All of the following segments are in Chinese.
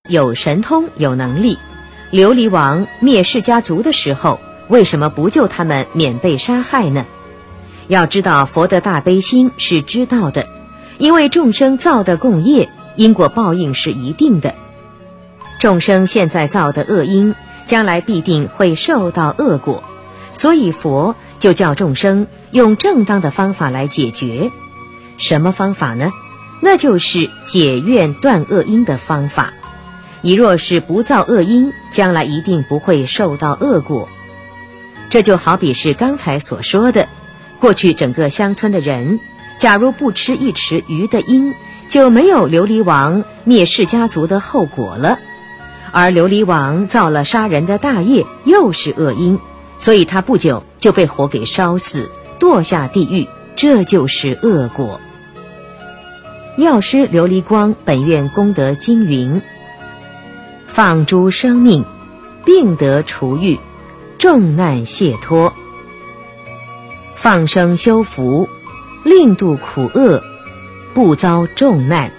有神通有能力，琉璃王灭世家族的时候，为什么不救他们免被杀害呢？要知道佛的大悲心是知道的，因为众生造的共业，因果报应是一定的。众生现在造的恶因，将来必定会受到恶果，所以佛就叫众生用正当的方法来解决。什么方法呢？那就是解怨断恶因的方法。你若是不造恶因，将来一定不会受到恶果。这就好比是刚才所说的，过去整个乡村的人，假如不吃一池鱼的因，就没有琉璃王灭世家族的后果了。而琉璃王造了杀人的大业，又是恶因，所以他不久就被火给烧死，堕下地狱，这就是恶果。药师琉璃光本愿功德经云：放诸生命，病得除愈，众难解脱。放生修福，令度苦厄，不遭重难。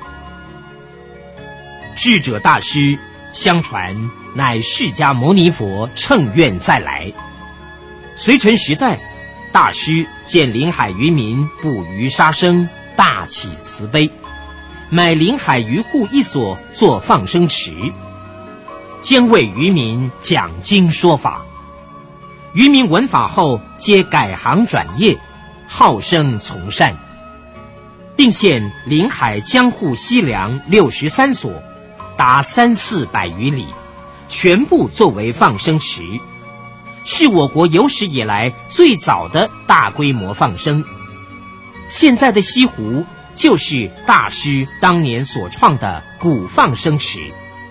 智者大师相传乃释迦牟尼佛乘愿再来。隋晨时代，大师见临海渔民捕鱼杀生，大起慈悲，买临海渔户一所做放生池，兼为渔民讲经说法。渔民闻法后，皆改行转业，好生从善，并现临海江户西梁63所，达300-400余里，全部作为放生池，是我国有史以来最早的大规模放生。现在的西湖就是大师当年所创的古放生池。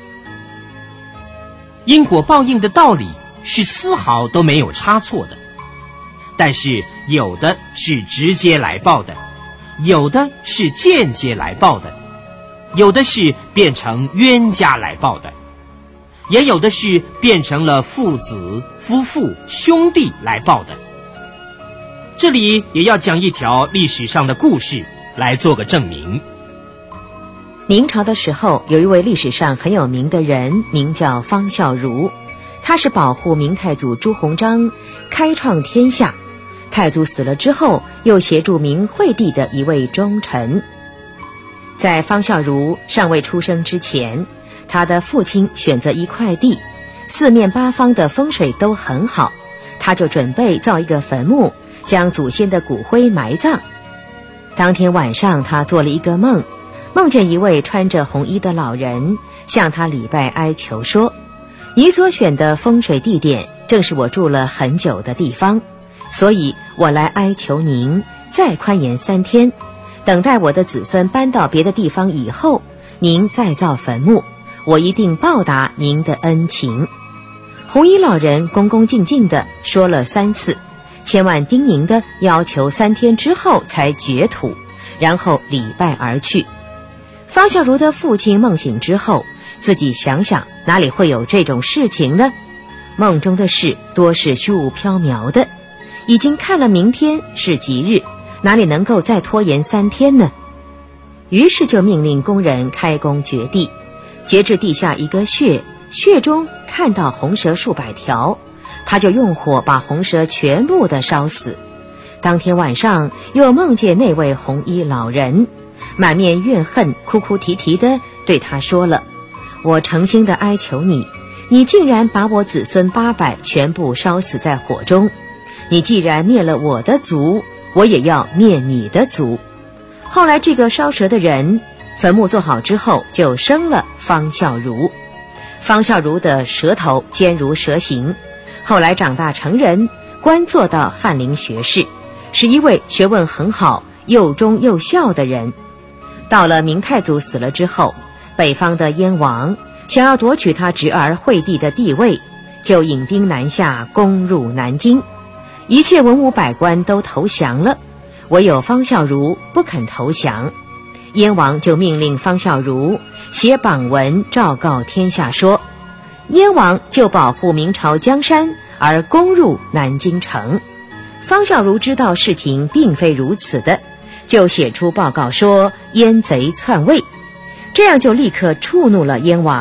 因果报应的道理是丝毫都没有差错的，但是有的是直接来报的，有的是间接来报的，有的是变成冤家来报的，也有的是变成了父子、夫妇、兄弟来报的。这里也要讲一条历史上的故事来做个证明。 明朝的时候，有一位历史上很有名的人，名叫方孝孺。他是保护明太祖朱鸿章开创天下，太祖死了之后，又协助明惠帝的一位忠臣。在方孝孺尚未出生之前，他的父亲选择一块地，四面八方的风水都很好，他就准备造一个坟墓，将祖先的骨灰埋葬。当天晚上，他做了一个梦，梦见一位穿着红衣的老人向他礼拜哀求说：你所选的风水地点正是我住了很久的地方，所以我来哀求您再宽延3天，等待我的子孙搬到别的地方以后，您再造坟墓，我一定报答您的恩情。红衣老人恭恭敬敬地说了3次，千万叮咛地要求3天之后才掘土，然后礼拜而去。方孝孺的父亲梦醒之后，自己想想哪里会有这种事情呢？梦中的事多是虚无缥缈的，已经看了明天是吉日，哪里能够再拖延3天呢？于是就命令工人开工掘地，掘至地下一个穴，穴中看到红蛇数百条，他就用火把红蛇全部的烧死。当天晚上又梦见那位红衣老人，满面怨恨，哭哭啼啼的对他说了：我诚心的哀求你，你竟然把我子孙800全部烧死在火中，你既然灭了我的族，我也要灭你的族。后来这个烧蛇的人坟墓做好之后，就生了方孝孺。方孝孺的舌头尖如蛇形，后来长大成人，官做到翰林学士，是一位学问很好又忠又孝的人。到了明太祖死了之后，北方的燕王想要夺取他侄儿惠帝的地位，就引兵南下，攻入南京。一切文武百官都投降了，唯有方孝孺不肯投降。燕王就命令方孝孺写榜文昭告天下说，燕王就保护明朝江山而攻入南京城。方孝孺知道事情并非如此的，就写出报告说燕贼篡位，这样就立刻触怒了燕王，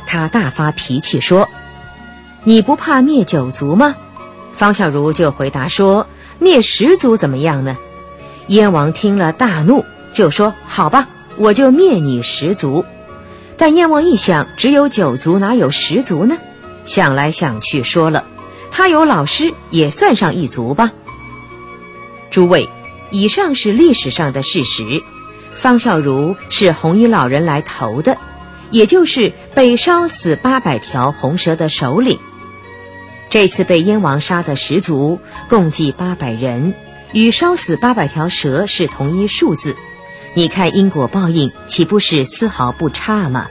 他大发脾气说：“你不怕灭9族吗？”方孝孺就回答说：“灭10族怎么样呢？”燕王听了大怒，就说：“好吧，我就灭你10族。”但燕王一想，只有9族，哪有10族呢？想来想去，说了：“他有老师，也算上1族吧。”诸位，以上是历史上的事实。方孝孺是红衣老人来投的，也就是被烧死800条红蛇的首领。这次被燕王杀的10族共计800人，与烧死800条蛇是同一数字。你看因果报应，岂不是丝毫不差吗？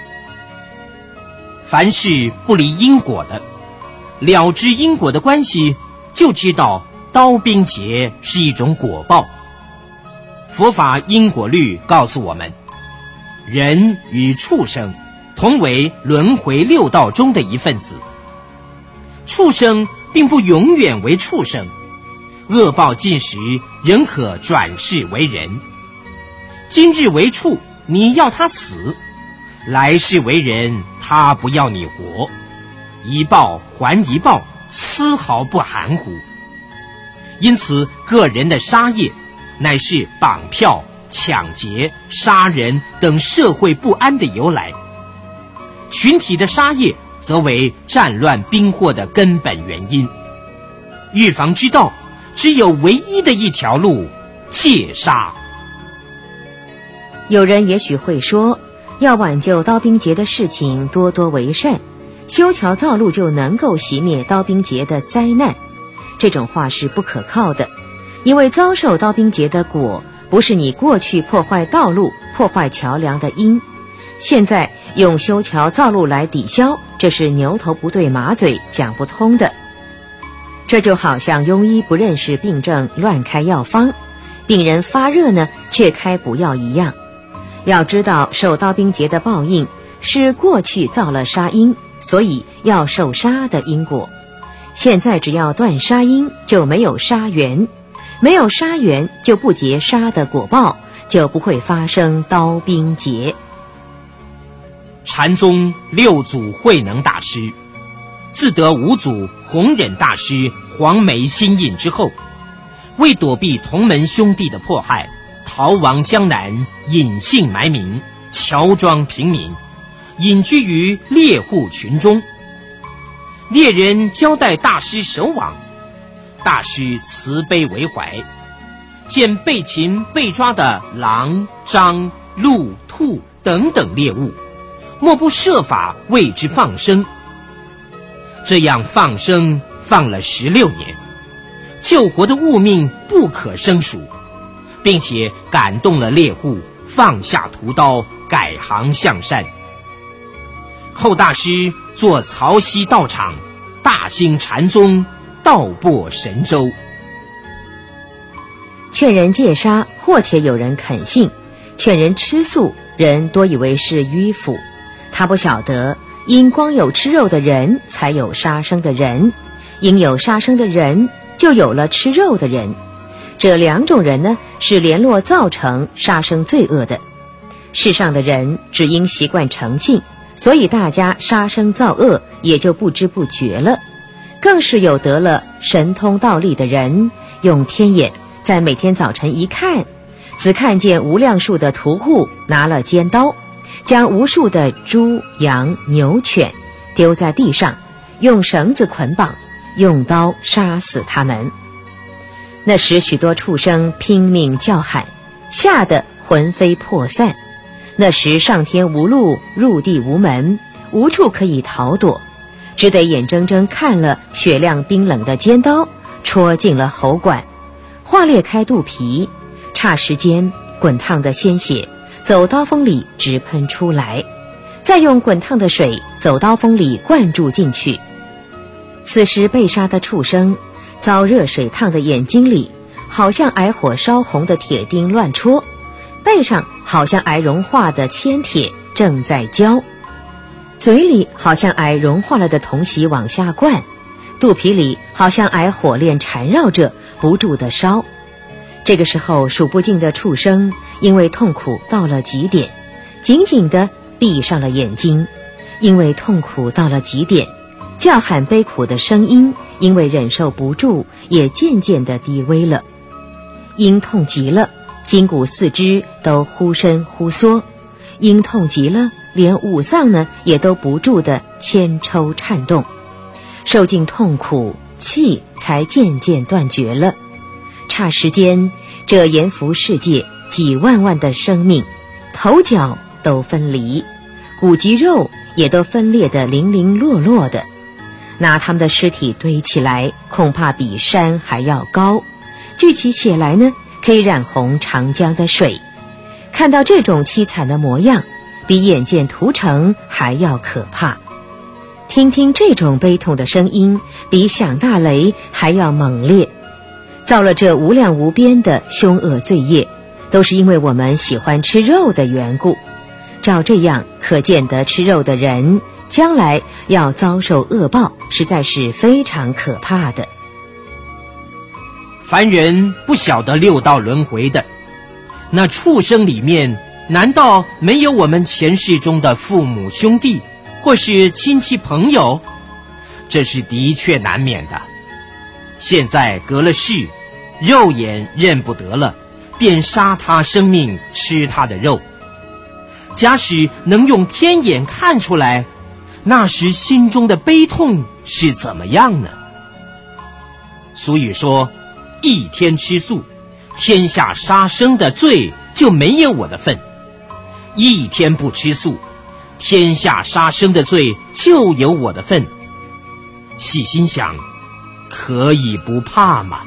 凡是不离因果的，了知因果的关系，就知道刀兵劫是一种果报。佛法因果律告诉我们，人与畜生同为轮回6道中的一份子。畜生并不永远为畜生，恶报尽时仍可转世为人。今日为畜，你要他死；来世为人，他不要你活。一报还一报，丝毫不含糊。因此个人的杀业乃是绑票、抢劫、杀人等社会不安的由来，群体的杀业则为战乱兵祸的根本原因。预防之道只有唯一的一条路，戒杀。 有人也许会说，要挽救刀兵劫的事情，多多为善，修桥造路就能够熄灭刀兵劫的灾难。这种话是不可靠的，因为遭受刀兵劫的果，不是你过去破坏道路、破坏桥梁的因。现在用修桥造路来抵消，这是牛头不对马嘴，讲不通的。这就好像庸医不认识病症乱开药方，病人发热呢却开补药一样。要知道受刀兵劫的报应是过去造了杀因，所以要受杀的因果。现在只要断杀因，就没有杀缘，没有杀缘就不结杀的果报，就不会发生刀兵劫。 禅宗6祖慧能大师自得5祖弘忍大师黄眉心印之后，为躲避同门兄弟的迫害，逃亡江南，隐姓埋名，乔装平民，隐居于猎户群中。猎人交代大师守网，大师慈悲为怀，见被擒被抓的狼、獐、鹿、兔等等猎物，莫不设法为之放生。这样放生放了16年，救活的物命不可胜数，并且感动了猎户，放下屠刀，改行向善。后大师做曹溪道场，大兴禅宗，道播神州。 劝人戒杀，或且有人肯信；劝人吃素，人多以为是迂腐。他不晓得，因光有吃肉的人，才有杀生的人；因有杀生的人，就有了吃肉的人。这2种人呢，是联络造成杀生罪恶的。世上的人只因习惯诚信，所以大家杀生造恶也就不知不觉了。更是有得了神通道力的人，用天眼在每天早晨一看，只看见无量数的屠户拿了尖刀，将无数的猪、羊、牛、犬丢在地上，用绳子捆绑，用刀杀死他们。那时许多畜生拼命叫喊，吓得魂飞魄散。那时上天无路，入地无门，无处可以逃躲，只得眼睁睁看了雪亮冰冷的尖刀戳进了喉管，划裂开肚皮，霎时间滚烫的鲜血走刀锋里直喷出来，再用滚烫的水走刀锋里灌注进去。此时被杀的畜生遭热水烫的眼睛里，好像挨火烧红的铁钉乱戳，背上好像挨融化的铅铁正在浇，嘴里好像挨融化了的铜锡往下灌，肚皮里好像挨火炼缠绕着不住地烧。这个时候数不尽的畜生因为痛苦到了极点，紧紧地闭上了眼睛， 因为痛苦到了极点，叫喊悲苦的声音因为忍受不住也渐渐地低微了。因痛极了，筋骨四肢都忽伸忽缩，因痛极了，连五脏呢也都不住地牵抽颤动，受尽痛苦，气才渐渐断绝了。霎时间，这阎浮世界几万万的生命，头脚都分离，骨肌肉也都分裂得零零落落的，拿他们的尸体堆起来，恐怕比山还要高，聚起血来呢，可以染红长江的水。看到这种凄惨的模样，比眼见屠城还要可怕。听听这种悲痛的声音，比响大雷还要猛烈。造了这无量无边的凶恶罪业，都是因为我们喜欢吃肉的缘故。照这样，可见得吃肉的人将来要遭受恶报，实在是非常可怕的。 凡人不晓得六道轮回的，那畜生里面难道没有我们前世中的父母兄弟或是亲戚朋友？这是的确难免的。现在隔了世，肉眼认不得了，便杀他生命，吃他的肉。假使能用天眼看出来，那时心中的悲痛是怎么样呢？俗语说，一天吃素，天下杀生的罪就没有我的份；一天不吃素，天下杀生的罪就有我的份。细心想，可以不怕吗？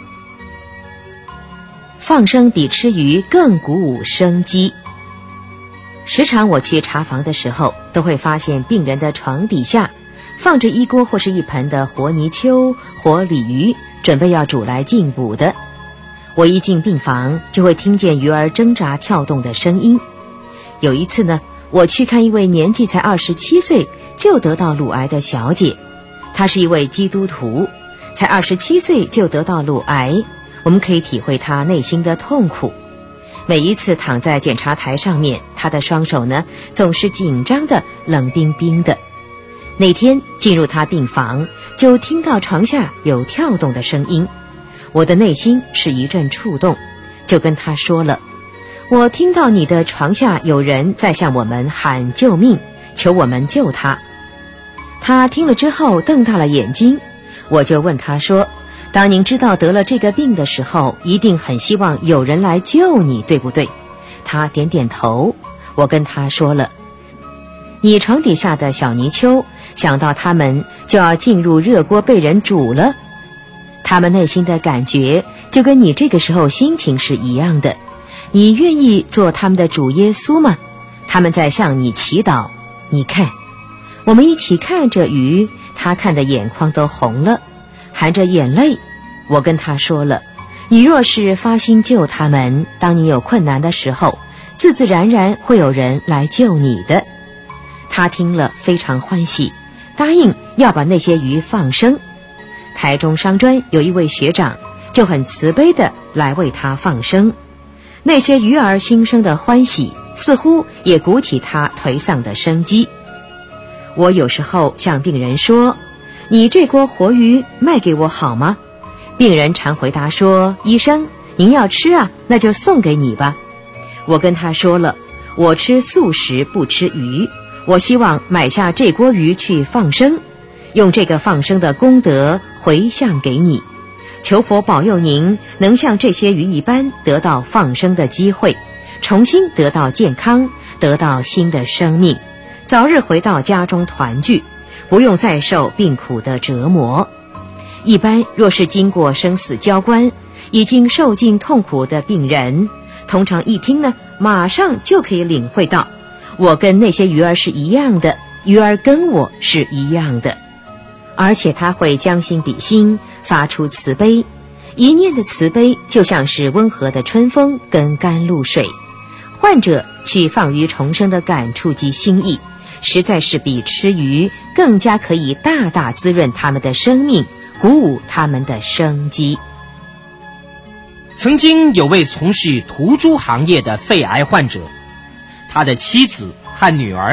放生比吃鱼更鼓舞生机。时常我去查房的时候，都会发现病人的床底下放着一锅或是一盆的活泥鳅、活鲤鱼，准备要煮来进补的。我一进病房，就会听见鱼儿挣扎跳动的声音。有一次呢，我去看一位年纪才27岁就得到乳癌的小姐，她是一位基督徒，才27岁就得到乳癌，我们可以体会她内心的痛苦。每一次躺在检查台上面，她的双手呢总是紧张的冷冰冰的。那天进入她病房，就听到床下有跳动的声音，我的内心是一阵触动，就跟她说了，我听到你的床下有人在向我们喊救命，求我们救他。她听了之后瞪大了眼睛，我就问她说，当您知道得了这个病的时候，一定很希望有人来救你，对不对？她点点头。我跟她说了，你床底下的小泥鳅，想到他们就要进入热锅被人煮了，他们内心的感觉就跟你这个时候心情是一样的。你愿意做他们的主耶稣吗？他们在向你祈祷。你看，我们一起看着鱼，他看的眼眶都红了，含着眼泪。我跟他说了，你若是发心救他们，当你有困难的时候，自自然然会有人来救你的。他听了非常欢喜，答应要把那些鱼放生。台中商专有一位学长就很慈悲的来为他放生，那些鱼儿心生的欢喜，似乎也鼓起他颓丧的生机。我有时候向病人说，你这锅活鱼卖给我好吗？病人常回答说，医生，您要吃啊，那就送给你吧。我跟他说了，我吃素食不吃鱼，我希望买下这锅鱼去放生，用这个放生的功德回向给你，求佛保佑您能像这些鱼一般得到放生的机会，重新得到健康，得到新的生命，早日回到家中团聚，不用再受病苦的折磨。一般若是经过生死交关，已经受尽痛苦的病人，通常一听呢，马上就可以领会到，我跟那些鱼儿是一样的，鱼儿跟我是一样的。而且他会将心比心，发出慈悲，一念的慈悲就像是温和的春风跟甘露水，患者去放鱼重生的感触及心意，实在是比吃鱼更加可以大大滋润他们的生命，鼓舞他们的生机。 曾经有位从事屠猪行业的肺癌患者，他的妻子和女儿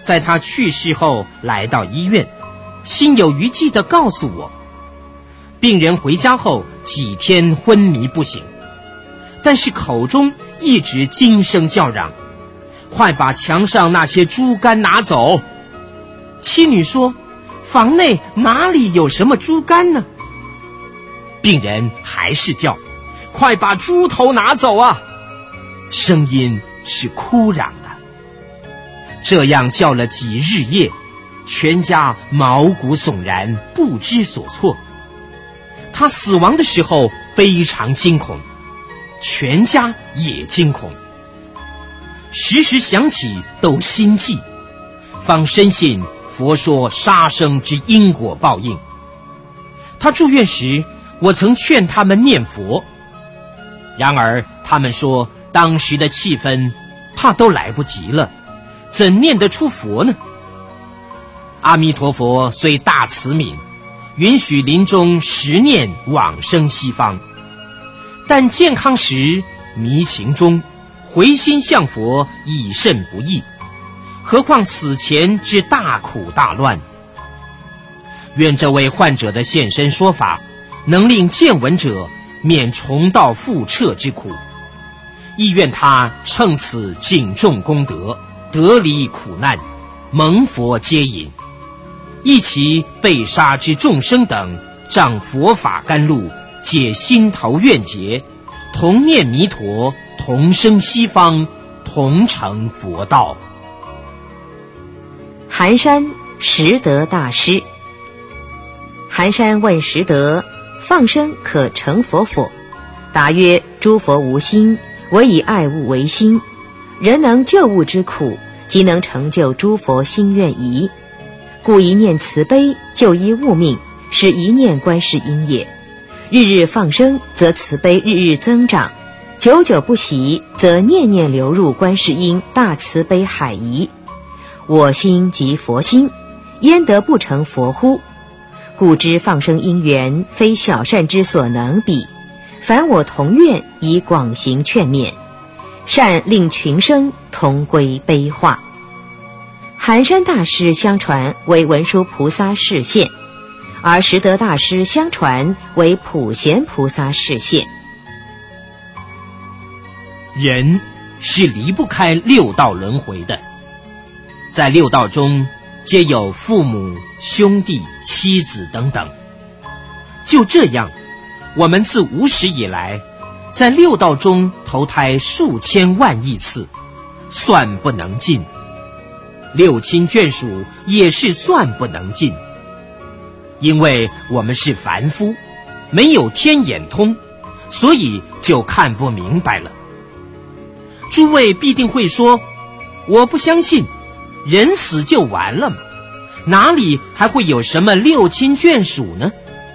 在他去世后来到医院，心有余悸地告诉我，病人回家后几天昏迷不醒，但是口中一直惊声叫嚷，快把墙上那些猪肝拿走。妻女说，房内哪里有什么猪肝呢？病人还是叫，快把猪头拿走啊！声音是哭嚷的。这样叫了几日夜，全家毛骨悚然，不知所措。他死亡的时候非常惊恐，全家也惊恐，时时想起都心悸，方深信佛说杀生之因果报应。他住院时，我曾劝他们念佛，然而他们说当时的气氛怕都来不及了，怎念得出佛呢？阿弥陀佛虽大慈悯，允许临终10念往生西方，但健康时迷情中回心向佛已甚不易，何况死前之大苦大乱。愿这位患者的现身说法能令见闻者免重蹈覆辙之苦，亦愿他乘此敬重功德，得离苦难，蒙佛接引，一起被杀之众生等仗佛法甘露，解心头怨结，同念弥陀，同生西方，同成佛道。 寒山拾得大师。寒山问拾得，放生可成佛否？答曰，诸佛无心，唯以爱物为心，人能救物之苦，即能成就诸佛心愿矣。故一念慈悲，救一物命，是一念观世音也。日日放生，则慈悲日日增长，久久不息，则念念流入观世音大慈悲海矣。我心即佛心，焉得不成佛乎？故知放生因缘，非小善之所能比。凡我同愿，以广行劝勉，善令群生同归悲化。寒山大师相传为文殊菩萨示现，而拾得大师相传为普贤菩萨示现。 人是离不开六道轮回的，在六道中皆有父母、兄弟、妻子等等。就这样，我们自无始以来，在六道中投胎数千万亿次，算不能尽。六亲眷属也是算不能尽，因为我们是凡夫，没有天眼通，所以就看不明白了。诸位必定会说，我不相信，人死就完了吗？哪里还会有什么六亲眷属呢？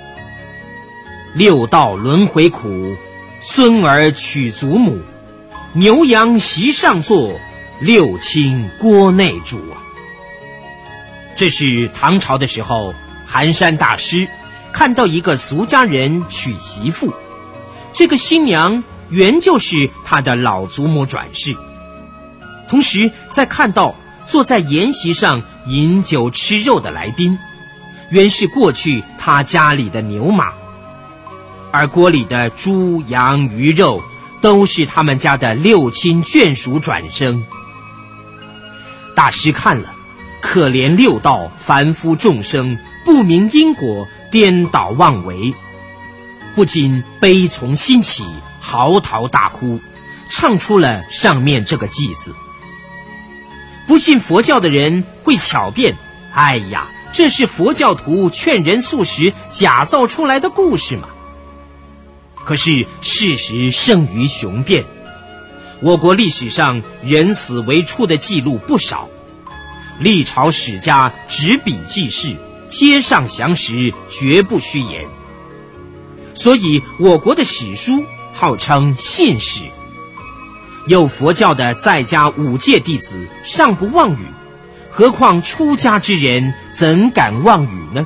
六道轮回苦，孙儿娶祖母，牛羊席上坐，六亲锅内煮啊。这是唐朝的时候，寒山大师看到一个俗家人娶媳妇，这个新娘原就是他的老祖母转世，同时再看到坐在筵席上饮酒吃肉的来宾，原是过去他家里的牛马，而锅里的猪羊鱼肉都是他们家的六亲眷属转生。大师看了，可怜六道凡夫众生不明因果，颠倒妄为，不禁悲从心起，嚎啕大哭，唱出了上面这个偈字。不信佛教的人会巧辩，哎呀，这是佛教徒劝人素食假造出来的故事嘛。可是事实胜于雄辩，我国历史上人死为处的记录不少，历朝史家执笔记事，街上详实，绝不虚言。所以我国的史书号称信史。有佛教的在家五戒弟子尚不妄语，何况出家之人怎敢妄语呢？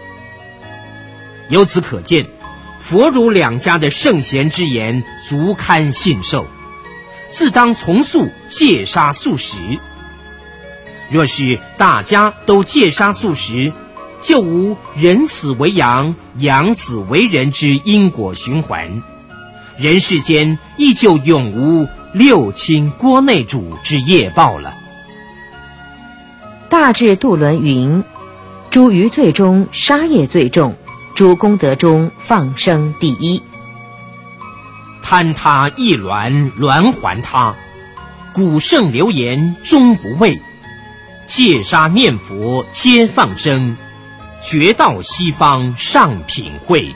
由此可见，佛儒两家的圣贤之言足堪信受，自当从速戒杀素食。 若是大家都戒杀素食，就无人死为羊，羊死为人之因果循环，人世间亦就永无六亲锅内主之业报了。 大智度论云：诸余罪中杀业最重，诸功德中放生第一。 贪他亦鸾，鸾还他，古圣流言终不畏，戒杀念佛皆放生，绝道西方上品会。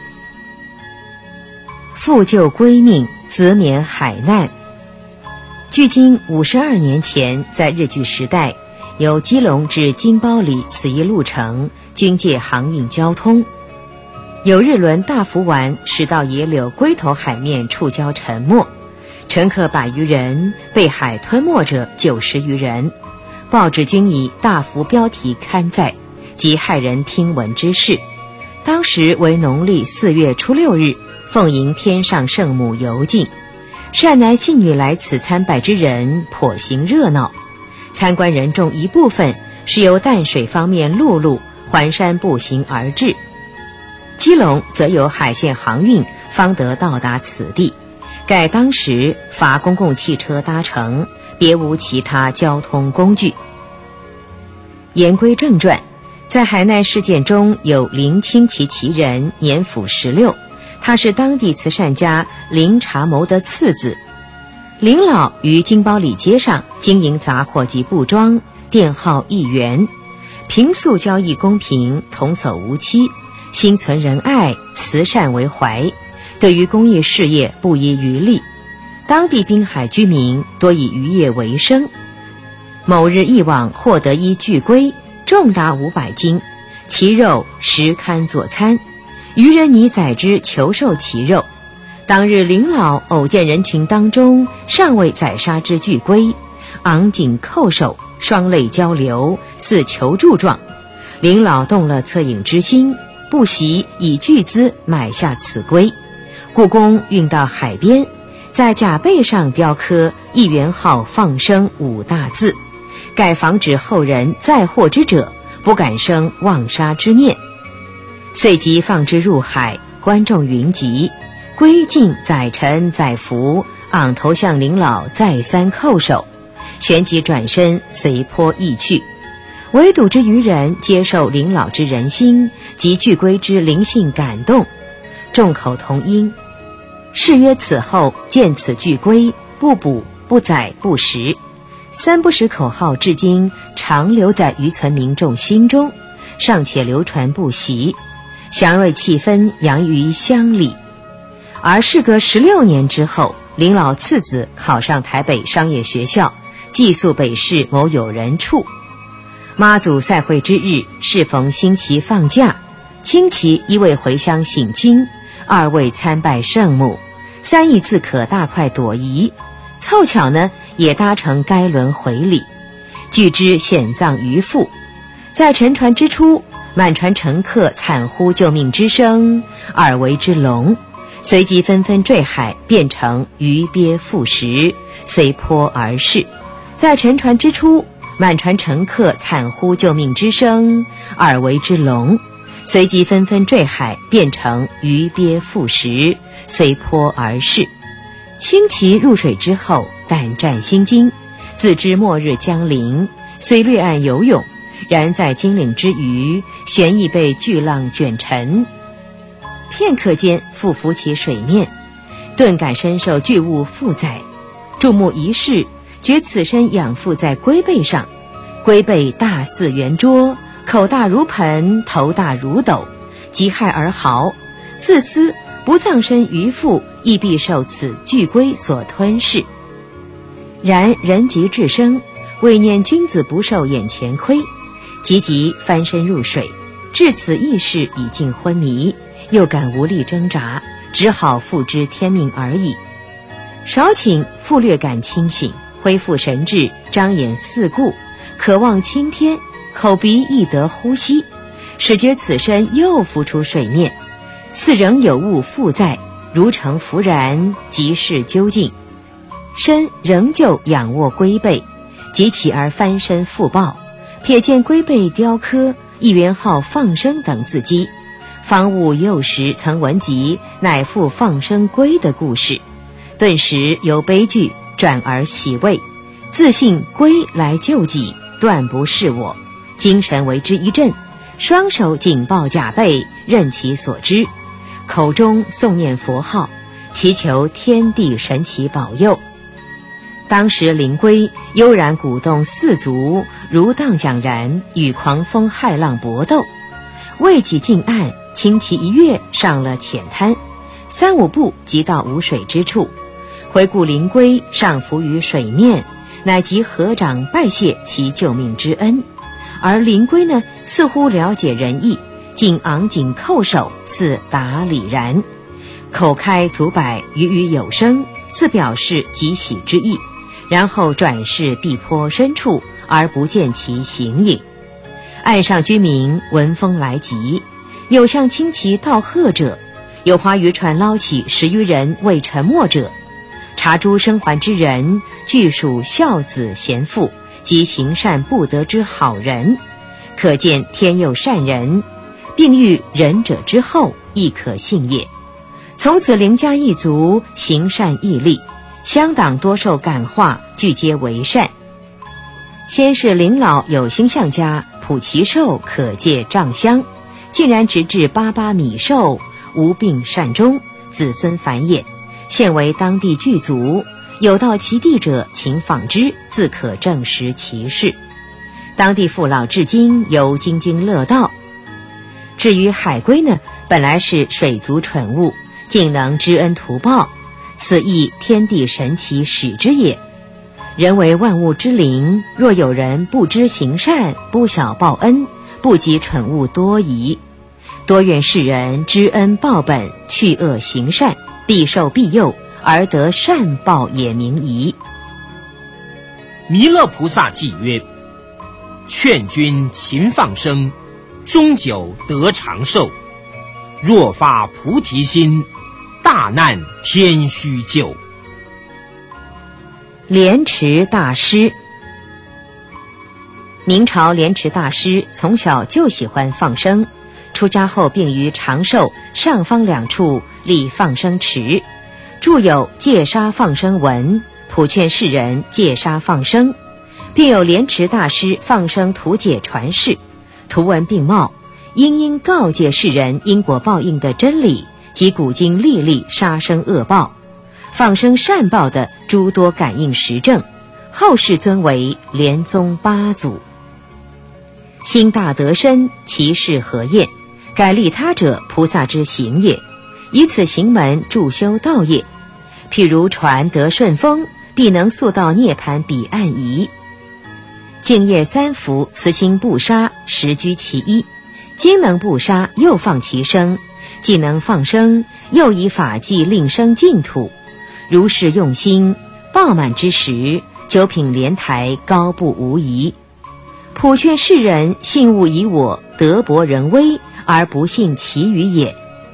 复救归命，则免海难。距今52年前，在日据时代，由基隆至金包里此一路程均借航运交通。有日轮大幅丸驶到野柳龟头海面触礁沉没，乘客100余人，被海吞没者90余人。报纸均以大幅标题刊载，即骇人听闻之事。当时为农历4月初6日，奉迎天上圣母游境，善男信女来此参拜之人颇行热闹。参观人众一部分是由淡水方面陆路环山步行而至，基隆则由海线航运方得到达此地，盖当时乏公共汽车搭乘，别无其他交通工具。言归正传，在海难事件中有林清奇其人，年甫16，他是当地慈善家林查谋的次子。林老于金包里街上经营杂货及布庄，店号1元，平素交易公平，童叟无欺，心存仁爱，慈善为怀，对于公益事业不遗余力。当地滨海居民多以渔业为生。某日一网获得一巨龟，重达500斤，其肉实堪佐餐，渔人拟宰之求受其肉。当日林老偶见人群当中尚未宰杀之巨龟，昂颈叩首，双泪交流，似求助状。林老动了恻隐之心，不惜以巨资买下此龟。故宫运到海边，在甲背上雕刻1元号放生5大字，盖防止后人载获之者不敢生妄杀之念。遂即放之入海，观众云集，归尽载沉载浮，昂头向林老再三叩首，旋即转身随坡逸去。围堵之渔人接受林老之仁心及巨龟之灵性感动，众口同音，誓约此后见此巨龟，不捕不宰不食。3不食口号至今常留在渔村民众心中，尚且流传不息，祥瑞气氛扬于乡里。而事隔16年之后，林老次子考上台北商业学校，寄宿北市某友人处。妈祖赛会之日，适逢新奇放假，亲戚一位回乡省亲，2位参拜圣母，3亦自可大快朵颐，凑巧呢也搭乘该轮回礼。据知显葬渔父，在沉船之初，满船乘客惨呼救命之声，耳为之聋，随即纷纷坠海，变成鱼鳖负食，随坡而逝。在沉船之初，满船乘客惨呼救命之声，耳为之聋，随即纷纷坠海，变成鱼鳖负食，随坡而逝。亲戚入水之后，胆战心惊，自知末日将临，虽略岸游泳，然在金岭之余，旋亦被巨浪卷沉。片刻间复浮起水面，顿感身受巨物负载，注目一视，觉此身仰附在龟背上，龟背大似圆桌，口大如盆，头大如斗，极骇而嚎，自思不葬身鱼腹，亦必受此巨龟所吞噬。然人急智生，为念君子不受眼前亏，急急翻身入水，至此意识已近昏迷，又感无力挣扎，只好付之天命而已。少顷复略感清醒，恢复神智，张眼四顾，渴望青天，口鼻亦得呼吸，始觉此身又浮出水面，似仍有物附在，如诚弗然，即是究竟。身仍旧仰卧龟背，即起而翻身复抱， 瞥见龟背雕刻一元号放生等字迹，方悟幼时曾闻及乃父放生龟的故事，顿时由悲剧转而喜慰，自信龟来救己，断不是我，精神为之一振，双手紧抱甲背，任其所知，口中诵念佛号，祈求天地神奇保佑。当时灵龟悠然鼓动四足，如荡桨然，与狂风骇浪搏斗，未几近岸，轻骑一跃上了浅滩，3、5步即到无水之处，回顾灵龟尚浮于水面，乃即合掌拜谢其救命之恩。而灵龟呢，似乎了解仁义，竟昂颈叩首，似答礼然，口开足摆，语语有声，似表示极喜之意，然后转视碧坡深处，而不见其形影。岸上居民闻风来急，有向轻骑道贺者，有划渔船捞起10余人未沉没者。查诸生还之人，俱属孝子贤妇及行善不得之好人，可见天佑善人，并欲仁者之后，亦可信也。从此灵家一族行善义利，乡党多受感化，俱皆为善。先是灵老有星象家卜其寿可借杖香，竟然直至88米寿，无病善终，子孙繁衍，现为当地巨族，有到其地者请访之，自可证实其事。当地父老至今犹津津乐道。至于海龟呢，本来是水族蠢物，竟能知恩图报，此亦天地神奇使之也。人为万物之灵，若有人不知行善，不晓报恩，不及蠢物多疑。多愿世人知恩报本，去恶行善，必受庇佑，而得善报也明矣。 弥勒菩萨记曰：劝君勤放生，终久得长寿。若发菩提心，大难天须救。 莲池大师。明朝莲池大师从小就喜欢放生，出家后并于长寿、上方2处立放生池，著有《戒杀放生文》，普劝世人戒杀放生，并有莲池大师放生图解传世，图文并茂，殷告诫世人因果报应的真理及古今历历杀生恶报、放生善报的诸多感应实证，后世尊为莲宗8祖。心大得深，其事何厌？改利他者，菩萨之行也。以此行门助修道业。譬如船得顺风，必能速到涅槃彼岸矣。净业3福，慈心不杀，实居其一。今能不杀，又放其生；既能放生，又以法纪令生净土。如是用心，报满之时，9品莲台高不无疑。普劝世人信物以我，德薄人微，而不信其语也。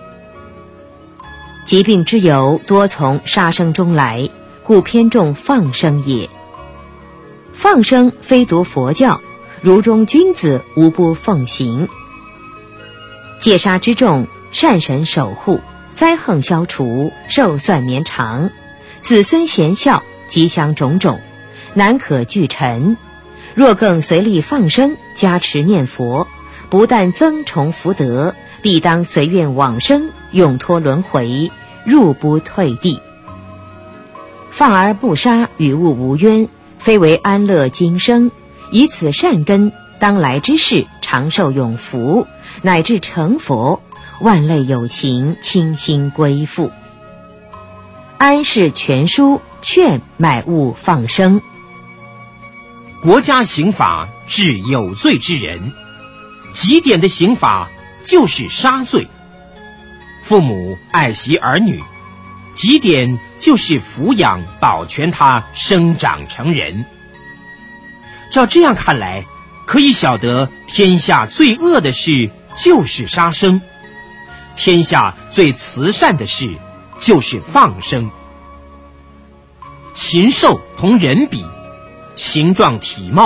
疾病之由，多从杀生中来，故偏重放生也。放生非独佛教，儒中君子无不奉行。戒杀之众，善神守护，灾横消除，寿算绵长，子孙贤孝，吉祥种种，难可俱陈。若更随力放生，加持念佛，不但增重福德，必当随愿往生，永脱轮回，入不退地。放而不杀，与物无冤，非为安乐今生，以此善根，当来之世长寿永福，乃至成佛，万类有情，倾心归附。安世全书劝买物放生。 国家刑法治有罪之人，极点的刑法就是杀罪。父母爱惜儿女，极点就是抚养保全他生长成人。照这样看来，可以晓得天下最恶的事就是杀生，天下最慈善的事就是放生。禽兽同人比，形状体貌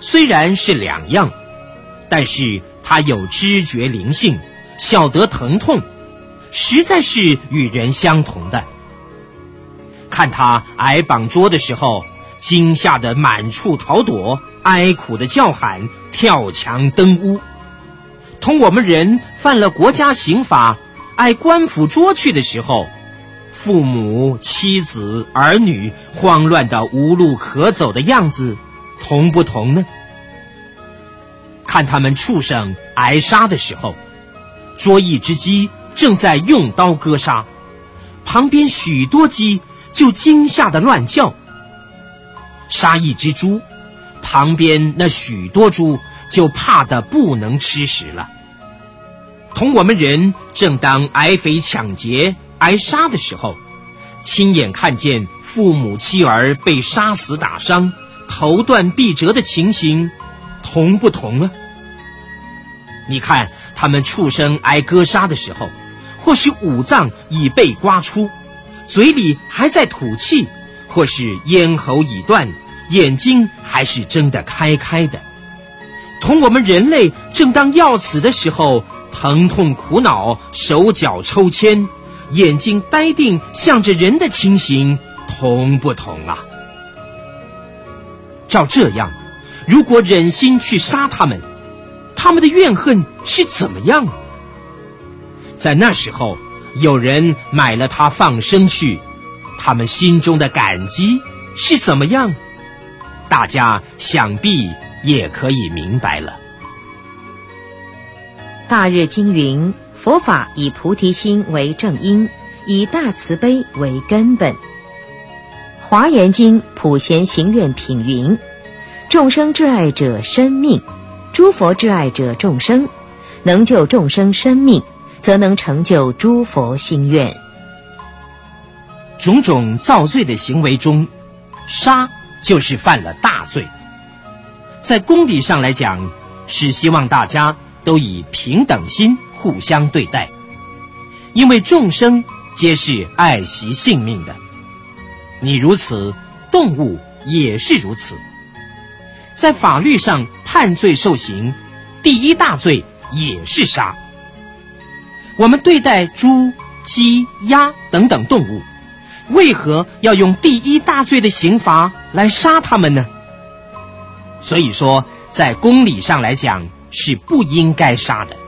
虽然是两样，但是他有知觉灵性，晓得疼痛，实在是与人相同的。看他挨绑捉的时候，惊吓得满处逃躲，哀苦的叫喊，跳墙登屋，同我们人犯了国家刑法挨官府捉去的时候，父母、妻子、儿女慌乱的无路可走的样子同不同呢？看他们畜生挨杀的时候，捉一只鸡正在用刀割杀，旁边许多鸡就惊吓得乱叫；杀一只猪，旁边那许多猪就怕得不能吃食了。同我们人正当挨匪抢劫挨杀的时候，亲眼看见父母妻儿被杀死打伤，头断臂折的情形同不同呢？你看他们畜生挨割杀的时候，或是五脏已被刮出，嘴里还在吐气，或是咽喉已断，眼睛还是睁得开开的，同我们人类正当要死的时候，疼痛苦恼，手脚抽签，眼睛呆定向着人的情形同不同啊？照这样，如果忍心去杀他们，他们的怨恨是怎么样？在那时候，有人买了他放生去，他们心中的感激是怎么样？大家想必也可以明白了。 大日经云，佛法以菩提心为正因，以大慈悲为根本。华严经普贤行愿品云，众生至爱者生命，诸佛至爱者众生，能救众生生命，则能成就诸佛心愿。 种种造罪的行为中，杀就是犯了大罪。在公理上来讲，是希望大家都以平等心互相对待，因为众生皆是爱惜性命的，你如此，动物也是如此。在法律上判罪受刑，第一大罪也是杀。我们对待猪、鸡、鸭等等动物，为何要用第一大罪的刑罚来杀它们呢？所以说，在公理上来讲，是不应该杀的。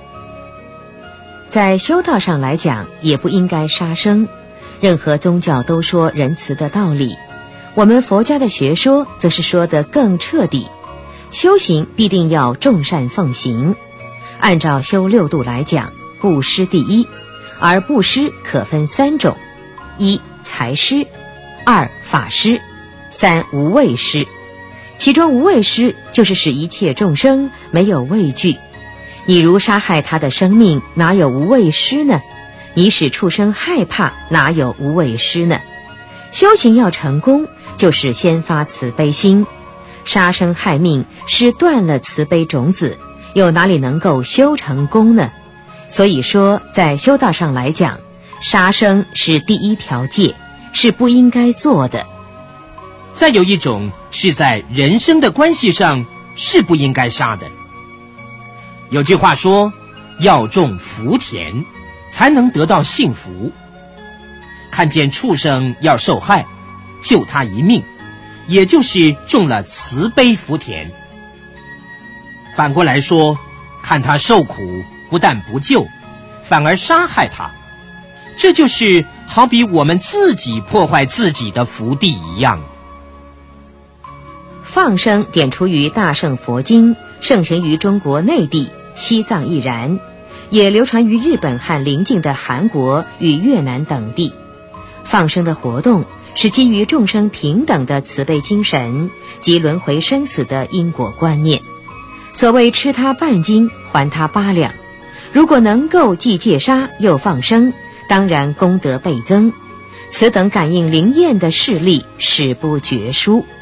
在修道上来讲，也不应该杀生。任何宗教都说仁慈的道理，我们佛家的学说则是说得更彻底。修行必定要众善奉行。按照修六度来讲，布施第一，而布施可分三种：一、财施；二、法施；三、无畏施。其中无畏施就是使一切众生没有畏惧。你如杀害他的生命，哪有无畏施呢？你使畜生害怕，哪有无畏施呢？修行要成功，就是先发慈悲心。杀生害命是断了慈悲种子，又哪里能够修成功呢？所以说，在修道上来讲，杀生是第一条戒，是不应该做的。 再有一种是在人生的关系上是不应该杀的。有句话说，要种福田，才能得到幸福。看见畜生要受害，救他一命，也就是种了慈悲福田。反过来说，看他受苦，不但不救，反而杀害他，这就是好比我们自己破坏自己的福地一样。 放生典出于大乘佛经，盛行于中国内地，西藏亦然，也流传于日本和邻近的韩国与越南等地。放生的活动是基于众生平等的慈悲精神及轮回生死的因果观念。所谓吃他半斤，还他8两。如果能够既戒杀又放生，当然功德倍增。此等感应灵验的事例，史不绝书。